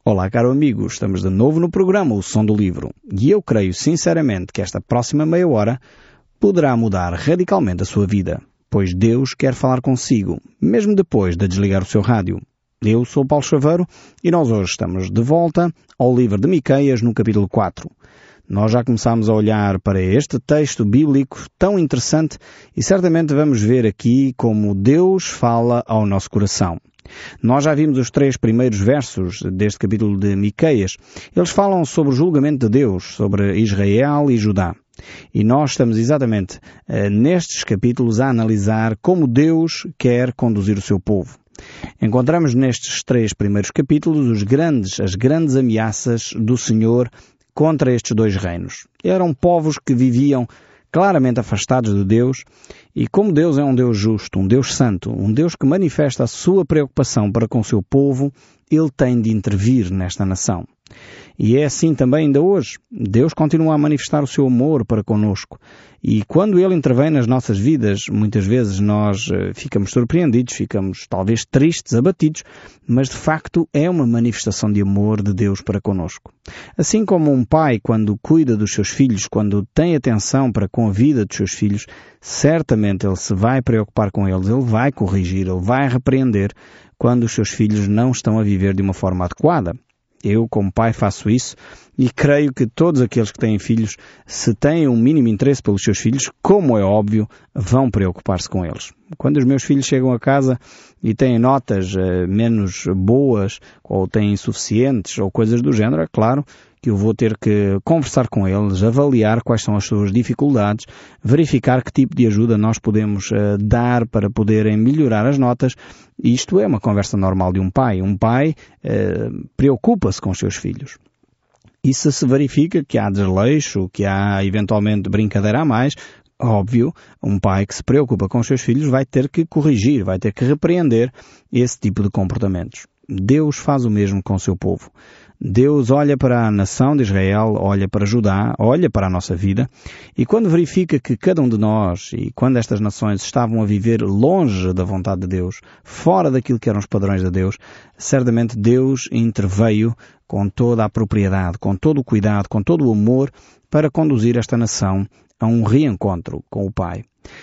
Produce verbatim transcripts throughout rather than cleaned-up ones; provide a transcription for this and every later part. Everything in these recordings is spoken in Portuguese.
Olá, caro amigo, estamos de novo no programa O Som do Livro e eu creio sinceramente que esta próxima meia hora poderá mudar radicalmente a sua vida, pois Deus quer falar consigo, mesmo depois de desligar o seu rádio. Eu sou Paulo Chaveiro e nós hoje estamos de volta ao livro de Miqueias no capítulo quatro. Nós já começámos a olhar para este texto bíblico tão interessante e certamente vamos ver aqui como Deus fala ao nosso coração. Nós já vimos os três primeiros versos deste capítulo de Miqueias. Eles falam sobre o julgamento de Deus, sobre Israel e Judá. E nós estamos exatamente uh, nestes capítulos a analisar como Deus quer conduzir o seu povo. Encontramos nestes três primeiros capítulos os grandes, as grandes ameaças do Senhor contra estes dois reinos. Eram povos que viviam claramente afastados de Deus, e como Deus é um Deus justo, um Deus santo, um Deus que manifesta a sua preocupação para com o seu povo, Ele tem de intervir nesta nação. E é assim também ainda hoje. Deus continua a manifestar o seu amor para conosco. E quando Ele intervém nas nossas vidas, muitas vezes nós uh, ficamos surpreendidos, ficamos talvez tristes, abatidos, mas de facto é uma manifestação de amor de Deus para conosco. Assim como um pai, quando cuida dos seus filhos, quando tem atenção para com a vida dos seus filhos, certamente ele se vai preocupar com eles, ele vai corrigir, ele vai repreender quando os seus filhos não estão a viver de uma forma adequada. Eu, como pai, faço isso e creio que todos aqueles que têm filhos, se têm um mínimo interesse pelos seus filhos, como é óbvio, vão preocupar-se com eles. Quando os meus filhos chegam a casa e têm notas uh, menos boas, ou têm insuficientes, ou coisas do género, é claro que eu vou ter que conversar com eles, avaliar quais são as suas dificuldades, verificar que tipo de ajuda nós podemos uh, dar para poderem melhorar as notas. Isto é uma conversa normal de um pai. Um pai uh, preocupa-se com os seus filhos. E se se verifica que há desleixo, que há eventualmente brincadeira a mais, óbvio, um pai que se preocupa com os seus filhos vai ter que corrigir, vai ter que repreender esse tipo de comportamentos. Deus faz o mesmo com o seu povo. Deus olha para a nação de Israel, olha para Judá, olha para a nossa vida, e quando verifica que cada um de nós, e quando estas nações estavam a viver longe da vontade de Deus, fora daquilo que eram os padrões de Deus, certamente Deus interveio com toda a propriedade, com todo o cuidado, com todo o amor, para conduzir esta nação a um reencontro com o Pai.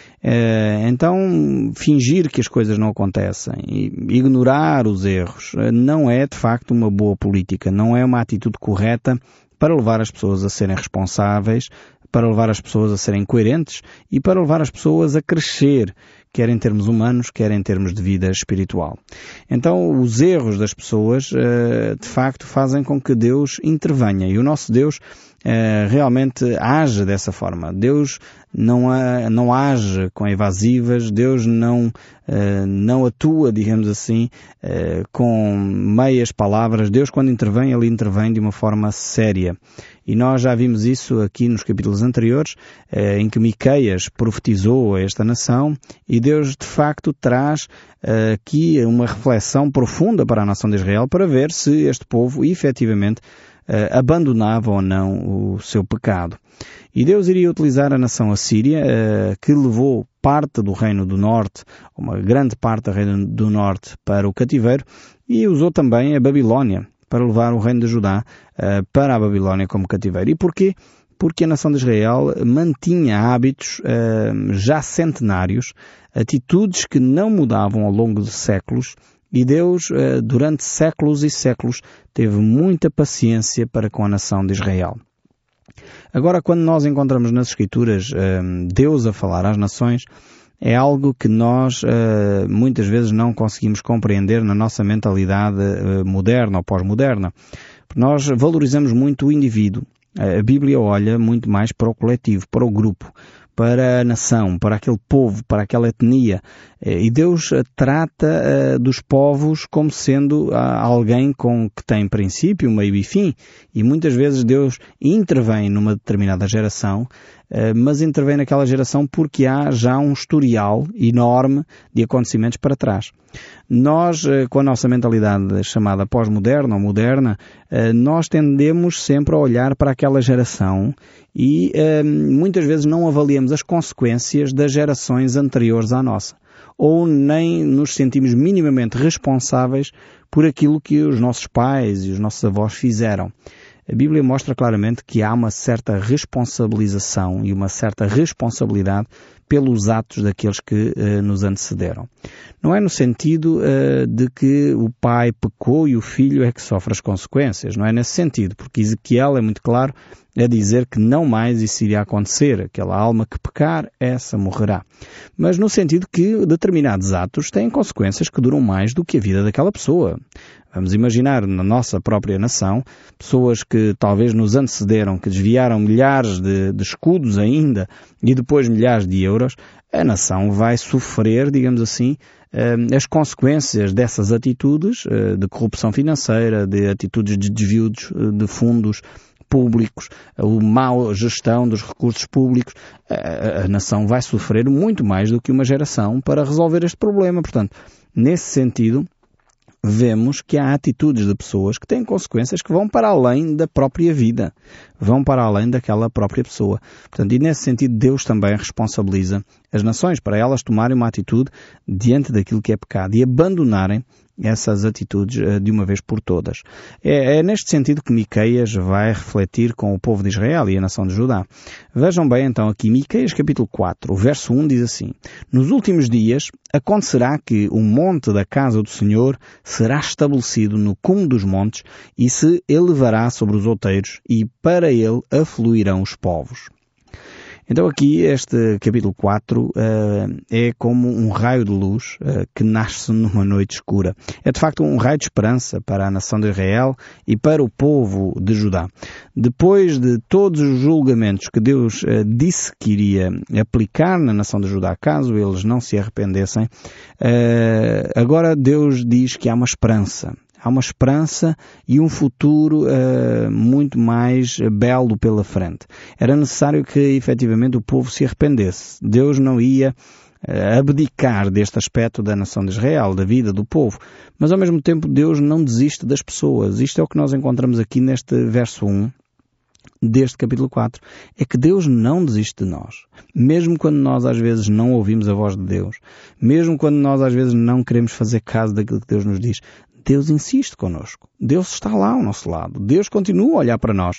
Então, fingir que as coisas não acontecem, ignorar os erros, não é de facto uma boa política, não é uma atitude correta para levar as pessoas a serem responsáveis, para levar as pessoas a serem coerentes e para levar as pessoas a crescer, quer em termos humanos, quer em termos de vida espiritual. Então, os erros das pessoas, de facto, fazem com que Deus intervenha. E o nosso Deus realmente age dessa forma. Deus não, a, não age com evasivas, Deus não, não atua, digamos assim, com meias palavras. Deus, quando intervém, Ele intervém de uma forma séria. E nós já vimos isso aqui nos capítulos anteriores, eh, em que Miqueias profetizou a esta nação, e Deus de facto traz eh, aqui uma reflexão profunda para a nação de Israel para ver se este povo efetivamente eh, abandonava ou não o seu pecado. E Deus iria utilizar a nação assíria, eh, que levou parte do reino do norte, uma grande parte do reino do norte para o cativeiro, e usou também a Babilónia para levar o reino de Judá uh, para a Babilónia como cativeiro. E porquê? Porque a nação de Israel mantinha hábitos uh, já centenários, atitudes que não mudavam ao longo de séculos, e Deus, uh, durante séculos e séculos, teve muita paciência para com a nação de Israel. Agora, quando nós encontramos nas Escrituras uh, Deus a falar às nações, é algo que nós uh, muitas vezes não conseguimos compreender na nossa mentalidade uh, moderna ou pós-moderna. Nós valorizamos muito o indivíduo. A Bíblia olha muito mais para o coletivo, para o grupo, para a nação, para aquele povo, para aquela etnia. E Deus trata uh, dos povos como sendo uh, alguém com que tem princípio, meio e fim. E muitas vezes Deus intervém numa determinada geração, uh, mas intervém naquela geração porque há já um historial enorme de acontecimentos para trás. Nós, uh, com a nossa mentalidade chamada pós-moderna ou moderna, uh, nós tendemos sempre a olhar para aquela geração e uh, muitas vezes não avaliamos as consequências das gerações anteriores à nossa. ou nem nos sentimos minimamente responsáveis por aquilo que os nossos pais e os nossos avós fizeram. A Bíblia mostra claramente que há uma certa responsabilização e uma certa responsabilidade pelos atos daqueles que uh, nos antecederam. Não é no sentido uh, de que o pai pecou e o filho é que sofre as consequências. Não é nesse sentido, porque Ezequiel é muito claro a dizer que não mais isso iria acontecer. Aquela alma que pecar, essa morrerá. Mas no sentido que determinados atos têm consequências que duram mais do que a vida daquela pessoa. Vamos imaginar na nossa própria nação, pessoas que talvez nos antecederam, que desviaram milhares de, de escudos ainda e depois milhares de euros, a nação vai sofrer, digamos assim, as consequências dessas atitudes de corrupção financeira, de atitudes de desvio de fundos públicos, a má gestão dos recursos públicos. A, a nação vai sofrer muito mais do que uma geração para resolver este problema. Portanto, nesse sentido, vemos que há atitudes de pessoas que têm consequências que vão para além da própria vida, vão para além daquela própria pessoa. Portanto, e nesse sentido, Deus também responsabiliza as nações para elas tomarem uma atitude diante daquilo que é pecado e abandonarem essas atitudes de uma vez por todas. É, é neste sentido que Miqueias vai refletir com o povo de Israel e a nação de Judá. Vejam bem então aqui, Miqueias capítulo quatro, o verso um diz assim: Nos últimos dias acontecerá que o monte da casa do Senhor será estabelecido no cume dos montes e se elevará sobre os outeiros e para ele afluirão os povos. Então aqui este capítulo quatro uh, é como um raio de luz uh, que nasce numa noite escura. É de facto um raio de esperança para a nação de Israel e para o povo de Judá. Depois de todos os julgamentos que Deus uh, disse que iria aplicar na nação de Judá, caso eles não se arrependessem, uh, agora Deus diz que há uma esperança. Há uma esperança e um futuro uh, muito mais belo pela frente. Era necessário que, efetivamente, o povo se arrependesse. Deus não ia uh, abdicar deste aspecto da nação de Israel, da vida do povo. Mas, ao mesmo tempo, Deus não desiste das pessoas. Isto é o que nós encontramos aqui neste verso um deste capítulo quatro. É que Deus não desiste de nós. Mesmo quando nós, às vezes, não ouvimos a voz de Deus. Mesmo quando nós, às vezes, não queremos fazer caso daquilo que Deus nos diz. Deus insiste connosco. Deus está lá ao nosso lado. Deus continua a olhar para nós.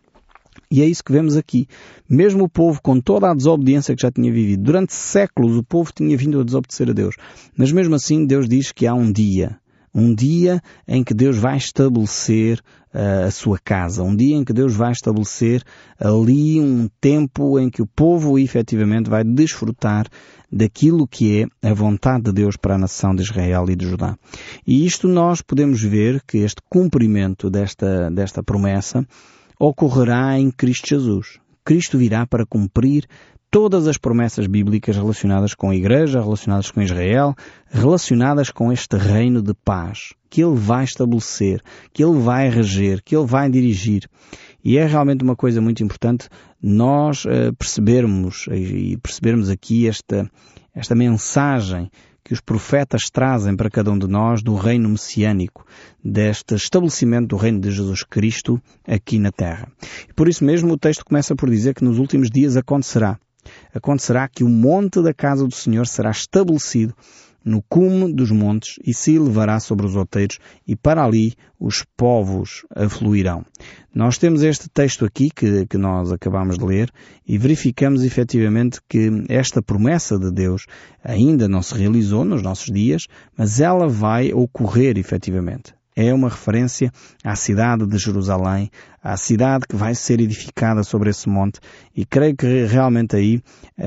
E é isso que vemos aqui. Mesmo o povo, com toda a desobediência que já tinha vivido, durante séculos o povo tinha vindo a desobedecer a Deus. Mas mesmo assim Deus diz que há um dia. Um dia em que Deus vai estabelecer uh, a sua casa. Um dia em que Deus vai estabelecer ali um tempo em que o povo efetivamente vai desfrutar daquilo que é a vontade de Deus para a nação de Israel e de Judá. E isto nós podemos ver que este cumprimento desta, desta promessa ocorrerá em Cristo Jesus. Cristo virá para cumprir todas as promessas bíblicas relacionadas com a Igreja, relacionadas com Israel, relacionadas com este reino de paz que Ele vai estabelecer, que Ele vai reger, que Ele vai dirigir. E é realmente uma coisa muito importante nós uh, percebermos e percebermos aqui esta, esta mensagem que os profetas trazem para cada um de nós do reino messiânico, deste estabelecimento do reino de Jesus Cristo aqui na terra. E por isso mesmo o texto começa por dizer que nos últimos dias acontecerá. Acontecerá que o monte da casa do Senhor será estabelecido no cume dos montes e se elevará sobre os outeiros e para ali os povos afluirão. Nós temos este texto aqui que, que nós acabamos de ler e verificamos efetivamente que esta promessa de Deus ainda não se realizou nos nossos dias, mas ela vai ocorrer efetivamente. É uma referência à cidade de Jerusalém, à cidade que vai ser edificada sobre esse monte, e creio que realmente aí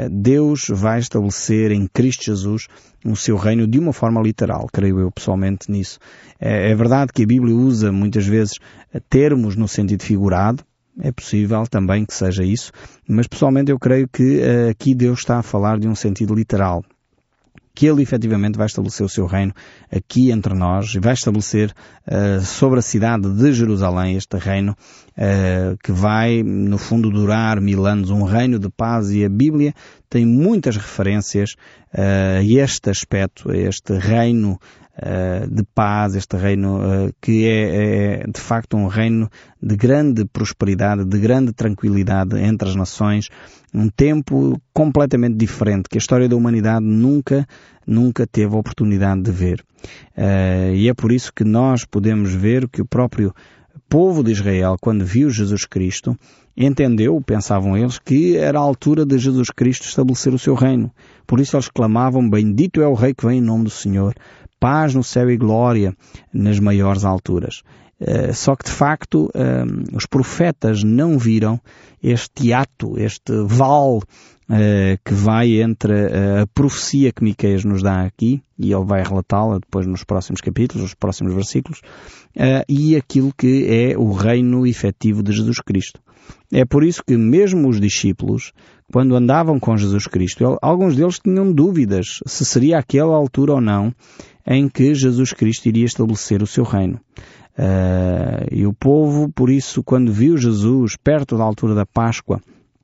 Deus vai estabelecer em Cristo Jesus o seu reino de uma forma literal, creio eu pessoalmente nisso. É verdade que a Bíblia usa muitas vezes termos no sentido figurado, é possível também que seja isso, mas pessoalmente eu creio que aqui Deus está a falar de um sentido literal. Que Ele efetivamente vai estabelecer o seu reino aqui entre nós e vai estabelecer uh, sobre a cidade de Jerusalém este reino uh, que vai, no fundo, durar mil anos, um reino de paz, e a Bíblia tem muitas referências uh, a este aspecto, a este reino uh, de paz, este reino uh, que é, é de facto um reino de grande prosperidade, de grande tranquilidade entre as nações, um tempo completamente diferente que a história da humanidade nunca, nunca teve a oportunidade de ver. Uh, e é por isso que nós podemos ver que o próprio povo de Israel, quando viu Jesus Cristo, entendeu, pensavam eles, que era a altura de Jesus Cristo estabelecer o seu reino. Por isso eles clamavam: bendito é o Rei que vem em nome do Senhor, paz no céu e glória nas maiores alturas. Uh, só que de facto uh, os profetas não viram este ato, este vale Uh, que vai entre uh, a profecia que Miqueias nos dá aqui, e ele vai relatá-la depois nos próximos capítulos, nos próximos versículos, uh, e aquilo que é o reino efetivo de Jesus Cristo. É por isso que mesmo os discípulos, quando andavam com Jesus Cristo, ele, alguns deles tinham dúvidas se seria aquela altura ou não em que Jesus Cristo iria estabelecer o seu reino. Uh, e o povo, por isso, quando viu Jesus perto da altura da Páscoa,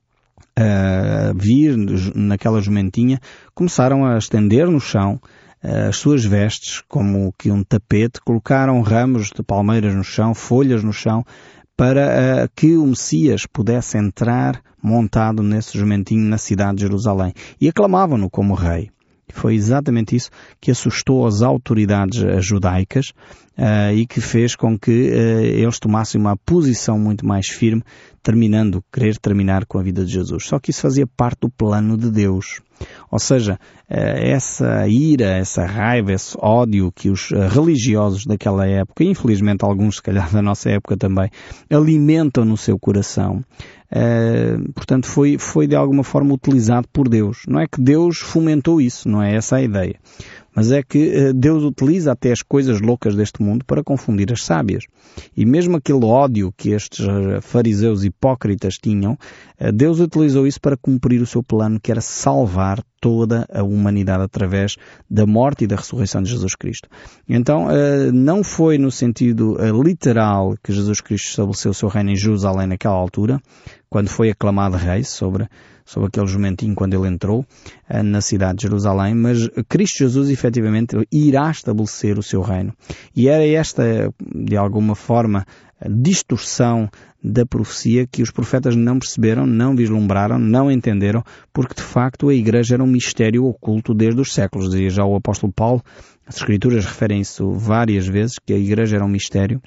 Uh, vir naquela jumentinha, começaram a estender no chão uh, as suas vestes como que um tapete, colocaram ramos de palmeiras no chão, folhas no chão, para uh, que o Messias pudesse entrar montado nesse jumentinho na cidade de Jerusalém. E aclamavam-no como rei. Foi exatamente isso que assustou as autoridades judaicas uh, e que fez com que uh, eles tomassem uma posição muito mais firme, terminando, querer terminar com a vida de Jesus. Só que isso fazia parte do plano de Deus. Ou seja, uh, essa ira, essa raiva, esse ódio que os uh, religiosos daquela época, e infelizmente alguns se calhar da nossa época também, alimentam no seu coração, Uh, portanto foi, foi de alguma forma utilizado por Deus. Não é que Deus fomentou isso, não é essa a ideia. Mas é que uh, Deus utiliza até as coisas loucas deste mundo para confundir as sábias. E mesmo aquele ódio que estes uh, fariseus hipócritas tinham, uh, Deus utilizou isso para cumprir o seu plano, que era salvar toda a humanidade através da morte e da ressurreição de Jesus Cristo. Então, uh, não foi no sentido uh, literal que Jesus Cristo estabeleceu o seu reino em Jerusalém naquela altura, quando foi aclamado rei sobre, sobre aquele jumentinho quando ele entrou uh, na cidade de Jerusalém, mas Cristo Jesus efetivamente irá estabelecer o seu reino. E era esta, de alguma forma, a distorção da profecia que os profetas não perceberam, não vislumbraram, não entenderam, porque de facto a Igreja era um mistério oculto desde os séculos. Dizia já o apóstolo Paulo, as Escrituras referem isso várias vezes, que a Igreja era um mistério.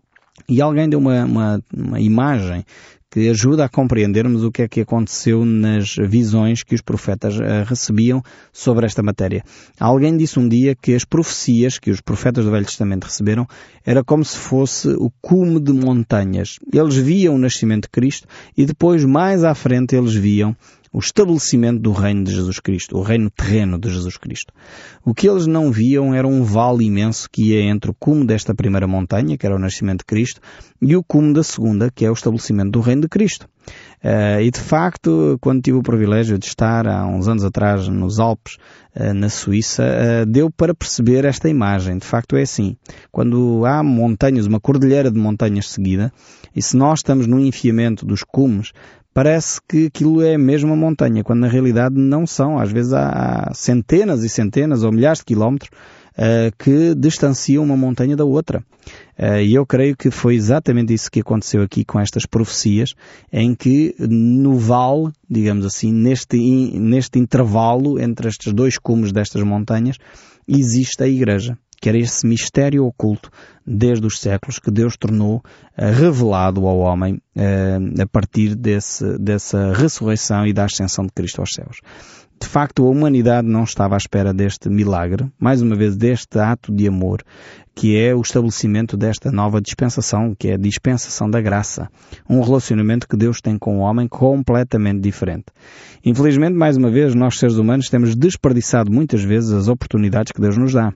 E alguém deu uma, uma, uma imagem que ajuda a compreendermos o que é que aconteceu nas visões que os profetas uh, recebiam sobre esta matéria. Alguém disse um dia que as profecias que os profetas do Velho Testamento receberam era como se fosse o cume de montanhas. Eles viam o nascimento de Cristo e depois, mais à frente, eles viam o estabelecimento do reino de Jesus Cristo, o reino terreno de Jesus Cristo. O que eles não viam era um vale imenso que ia entre o cume desta primeira montanha, que era o nascimento de Cristo, e o cume da segunda, que é o estabelecimento do reino de Cristo. Uh, e de facto, quando tive o privilégio de estar há uns anos atrás nos Alpes, uh, na Suíça, uh, deu para perceber esta imagem. De facto é assim. Quando há montanhas, uma cordilheira de montanhas seguida, e se nós estamos no enfiamento dos cumes, parece que aquilo é mesmo uma montanha, quando na realidade não são. Às vezes há centenas e centenas ou milhares de quilómetros uh, que distanciam uma montanha da outra. Uh, e eu creio que foi exatamente isso que aconteceu aqui com estas profecias, em que no vale, digamos assim, neste, neste intervalo entre estes dois cumes destas montanhas, existe a Igreja, que era esse mistério oculto desde os séculos que Deus tornou uh, revelado ao homem uh, a partir desse, dessa ressurreição e da ascensão de Cristo aos céus. De facto, a humanidade não estava à espera deste milagre, mais uma vez deste ato de amor, que é o estabelecimento desta nova dispensação, que é a dispensação da graça. Um relacionamento que Deus tem com o homem completamente diferente. Infelizmente, mais uma vez, nós seres humanos temos desperdiçado muitas vezes as oportunidades que Deus nos dá.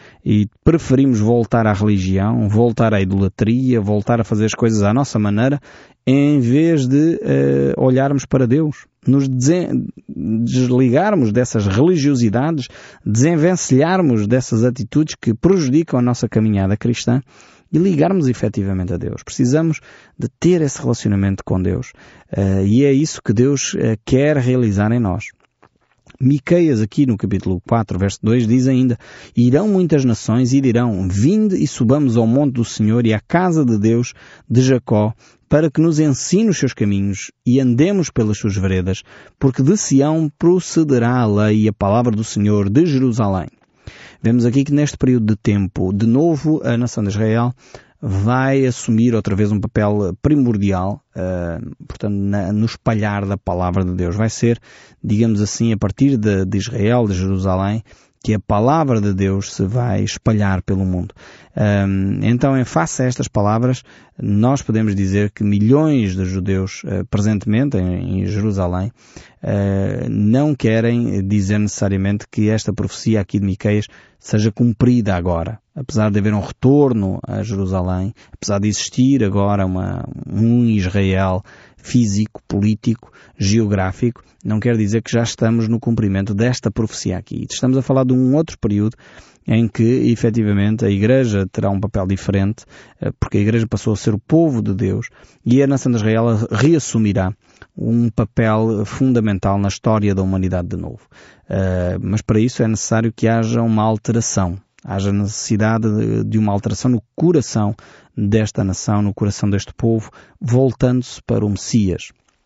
E preferimos voltar à religião, voltar à idolatria, voltar a fazer as coisas à nossa maneira, em vez de uh, olharmos para Deus, nos desligarmos dessas religiosidades, desenvencilharmos dessas atitudes que prejudicam a nossa caminhada cristã e ligarmos efetivamente a Deus. Precisamos de ter esse relacionamento com Deus uh, e é isso que Deus uh, quer realizar em nós. Miqueias, aqui no capítulo quatro, verso dois, diz ainda: irão muitas nações e dirão: vinde e subamos ao monte do Senhor e à casa de Deus de Jacó, para que nos ensine os seus caminhos e andemos pelas suas veredas, porque de Sião procederá a lei e a palavra do Senhor de Jerusalém. Vemos aqui que neste período de tempo, de novo, a nação de Israel vai assumir outra vez um papel primordial, uh, portanto, na, no espalhar da palavra de Deus. Vai ser, digamos assim, a partir de, de Israel, de Jerusalém, que a palavra de Deus se vai espalhar pelo mundo. Um, então, em face a estas palavras, nós podemos dizer que milhões de judeus uh, presentemente em, em Jerusalém uh, não querem dizer necessariamente que esta profecia aqui de Miqueias seja cumprida agora. Apesar de haver um retorno a Jerusalém, apesar de existir agora uma, um Israel físico, político, geográfico, não quer dizer que já estamos no cumprimento desta profecia aqui. Estamos a falar de um outro período em que, efetivamente, a Igreja terá um papel diferente, porque a Igreja passou a ser o povo de Deus e a nação de Israel reassumirá um papel fundamental na história da humanidade de novo. Mas para isso é necessário que haja uma alteração. Haja necessidade de uma alteração no coração desta nação, no coração deste povo, voltando-se para o Messias.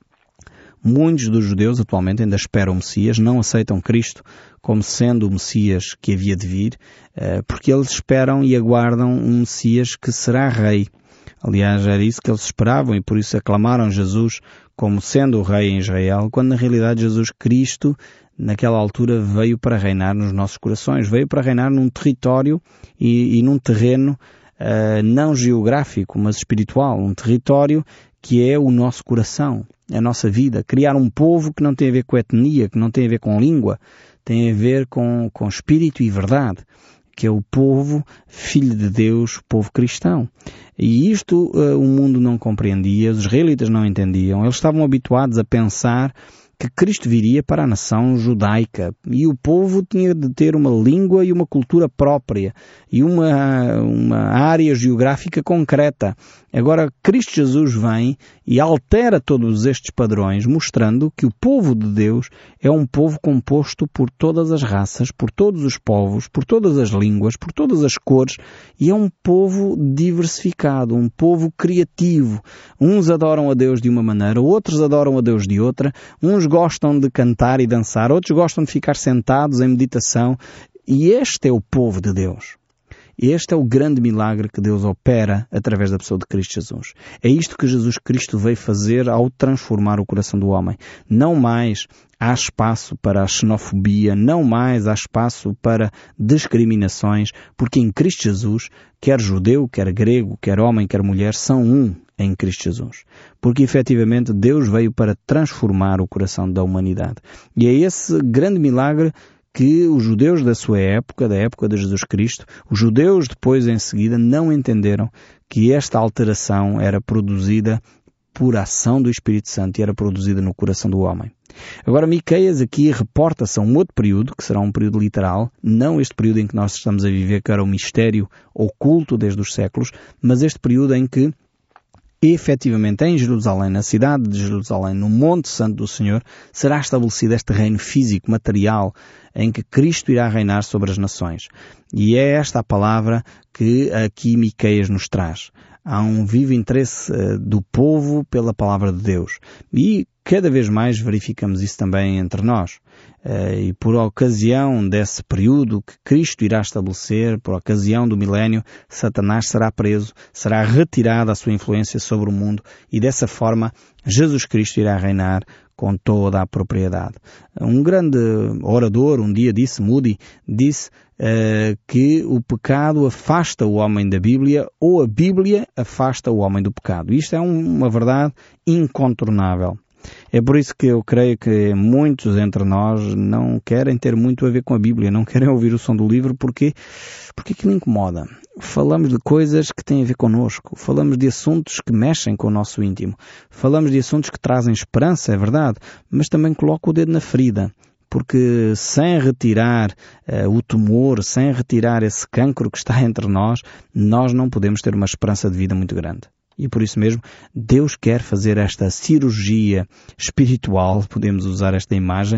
Muitos dos judeus atualmente ainda esperam o Messias, não aceitam Cristo como sendo o Messias que havia de vir, porque eles esperam e aguardam um Messias que será rei. Aliás, era isso que eles esperavam e por isso aclamaram Jesus como sendo o rei em Israel, quando na realidade Jesus Cristo, naquela altura, veio para reinar nos nossos corações, veio para reinar num território e, e num terreno uh, não geográfico, mas espiritual, um território que é o nosso coração, a nossa vida. Criar um povo que não tem a ver com etnia, que não tem a ver com língua, tem a ver com, com espírito e verdade, que é o povo filho de Deus, povo cristão. E isto uh, o mundo não compreendia, os israelitas não entendiam, eles estavam habituados a pensar que Cristo viria para a nação judaica e o povo tinha de ter uma língua e uma cultura própria e uma, uma área geográfica concreta. Agora, Cristo Jesus vem e altera todos estes padrões, mostrando que o povo de Deus é um povo composto por todas as raças, por todos os povos, por todas as línguas, por todas as cores, e é um povo diversificado, um povo criativo. Uns adoram a Deus de uma maneira, outros adoram a Deus de outra, uns gostam de cantar e dançar, outros gostam de ficar sentados em meditação, e este é o povo de Deus. Este é o grande milagre que Deus opera através da pessoa de Cristo Jesus. É isto que Jesus Cristo veio fazer ao transformar o coração do homem. Não mais há espaço para a xenofobia, não mais há espaço para discriminações, porque em Cristo Jesus, quer judeu, quer grego, quer homem, quer mulher, são um em Cristo Jesus. Porque efetivamente Deus veio para transformar o coração da humanidade. E é esse grande milagre que os judeus da sua época, da época de Jesus Cristo, os judeus depois em seguida não entenderam que esta alteração era produzida por ação do Espírito Santo e era produzida no coração do homem. Agora, Miqueias aqui reporta-se a um outro período, que será um período literal, não este período em que nós estamos a viver, que era o mistério oculto desde os séculos, mas este período em que efetivamente em Jerusalém, na cidade de Jerusalém, no Monte Santo do Senhor, será estabelecido este reino físico, material, em que Cristo irá reinar sobre as nações. E é esta a palavra que aqui Miqueias nos traz. Há um vivo interesse uh, do povo pela palavra de Deus. E cada vez mais verificamos isso também entre nós. Uh, e por ocasião desse período que Cristo irá estabelecer, por ocasião do milénio, Satanás será preso, será retirada a sua influência sobre o mundo e dessa forma Jesus Cristo irá reinar com toda a propriedade. Um grande orador um dia disse, Moody, disse uh, que o pecado afasta o homem da Bíblia ou a Bíblia afasta o homem do pecado. Isto é um, uma verdade incontornável. É por isso que eu creio que muitos entre nós não querem ter muito a ver com a Bíblia, não querem ouvir o som do livro porque, porque aquilo incomoda. Falamos de coisas que têm a ver connosco, falamos de assuntos que mexem com o nosso íntimo, falamos de assuntos que trazem esperança, é verdade, mas também coloca o dedo na ferida. Porque sem retirar uh, o tumor, sem retirar esse cancro que está entre nós, nós não podemos ter uma esperança de vida muito grande. E por isso mesmo, Deus quer fazer esta cirurgia espiritual, podemos usar esta imagem,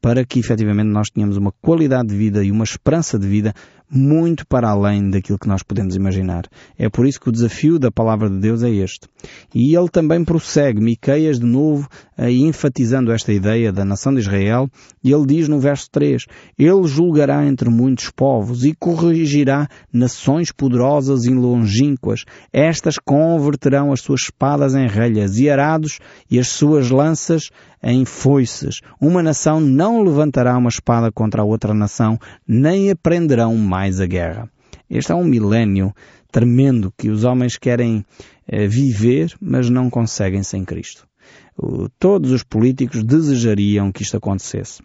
para que efetivamente nós tenhamos uma qualidade de vida e uma esperança de vida muito para além daquilo que nós podemos imaginar. É por isso que o desafio da palavra de Deus é este. E ele também prossegue, Miqueias de novo, aí enfatizando esta ideia da nação de Israel, e ele diz no verso três, ele julgará entre muitos povos e corrigirá nações poderosas e longínquas. Estas converterão as suas espadas em relhas e arados e as suas lanças em foices. Uma nação não levantará uma espada contra a outra nação, nem aprenderão mais a guerra. Este é um milénio tremendo que os homens querem eh, viver, mas não conseguem sem Cristo. O, todos os políticos desejariam que isto acontecesse.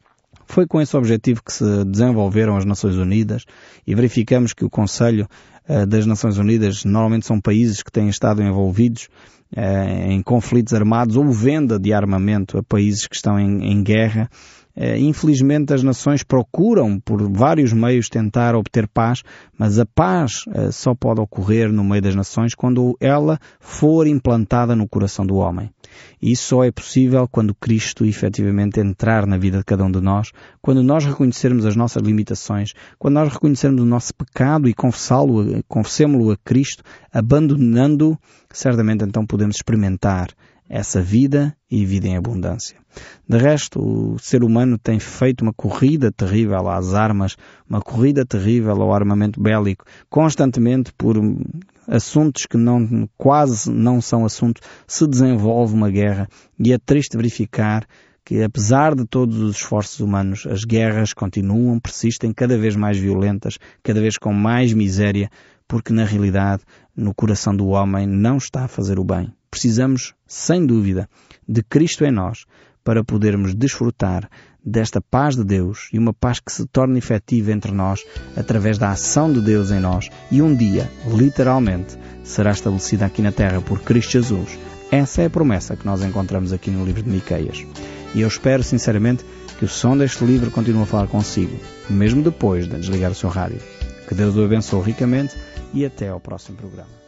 Foi com esse objetivo que se desenvolveram as Nações Unidas e verificamos que o Conselho eh, das Nações Unidas normalmente são países que têm estado envolvidos eh, em conflitos armados ou venda de armamento a países que estão em, em guerra. Uh, infelizmente as nações procuram por vários meios tentar obter paz, mas a paz uh, só pode ocorrer no meio das nações quando ela for implantada no coração do homem. E isso só é possível quando Cristo efetivamente entrar na vida de cada um de nós, quando nós reconhecermos as nossas limitações, quando nós reconhecermos o nosso pecado e confessá-lo, confessemos-lo a Cristo, abandonando-o, certamente então podemos experimentar essa vida e vida em abundância. De resto, o ser humano tem feito uma corrida terrível às armas, uma corrida terrível ao armamento bélico, constantemente por assuntos que não, quase não são assuntos, se desenvolve uma guerra, e é triste verificar que, apesar de todos os esforços humanos, as guerras continuam, persistem cada vez mais violentas, cada vez com mais miséria, porque na realidade, no coração do homem não está a fazer o bem. Precisamos, sem dúvida, de Cristo em nós para podermos desfrutar desta paz de Deus e uma paz que se torne efetiva entre nós através da ação de Deus em nós e um dia, literalmente, será estabelecida aqui na terra por Cristo Jesus. Essa é a promessa que nós encontramos aqui no livro de Miqueias. E eu espero sinceramente que o som deste livro continue a falar consigo, mesmo depois de desligar o seu rádio. Que Deus o abençoe ricamente e até ao próximo programa.